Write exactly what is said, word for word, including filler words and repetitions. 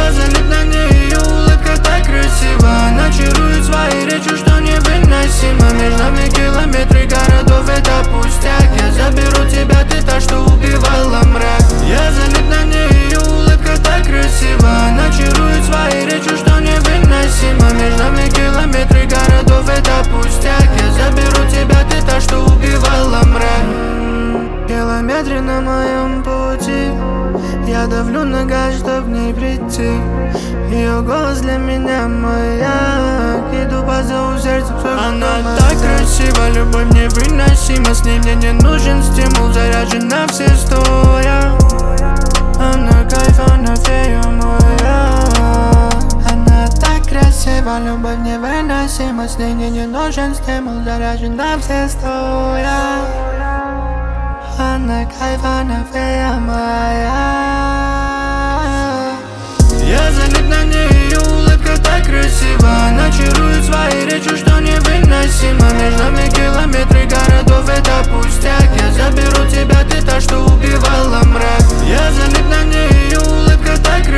Я залип на ней, ее улыбка так красива. Она чарует своей речью, что невыносимо. Между нами километры городов, это пустяк. Я заберу тебя, ты та, что убивала мрак. Я залип на ней, ее улыбка так красива. Она чарует своей речью, что невыносимо. Между нами километры городов, это пустяк. Я заберу тебя, ты та, что убивала мрак. Километры на моем пути, я давлю на газ, чтоб в ней прийти. Ее голос для меня маяк. Иду по зову сердца, она так красива, любовь невыносима. С ней мне не нужен стимул, заряжена все стоя. Она кайф, она фея моя. Она так красива, любовь невыносима. С ней мне не нужен стимул, заряжена все стоя. Она кайф, она фея моя. Я залип на ней, ее улыбка так красива. Она чарует своей речью, что невыносимо. Между нами километры городов, это пустяк. Я заберу тебя, ты та, что убивала мрак. Я залип на ней, ее улыбка так красива.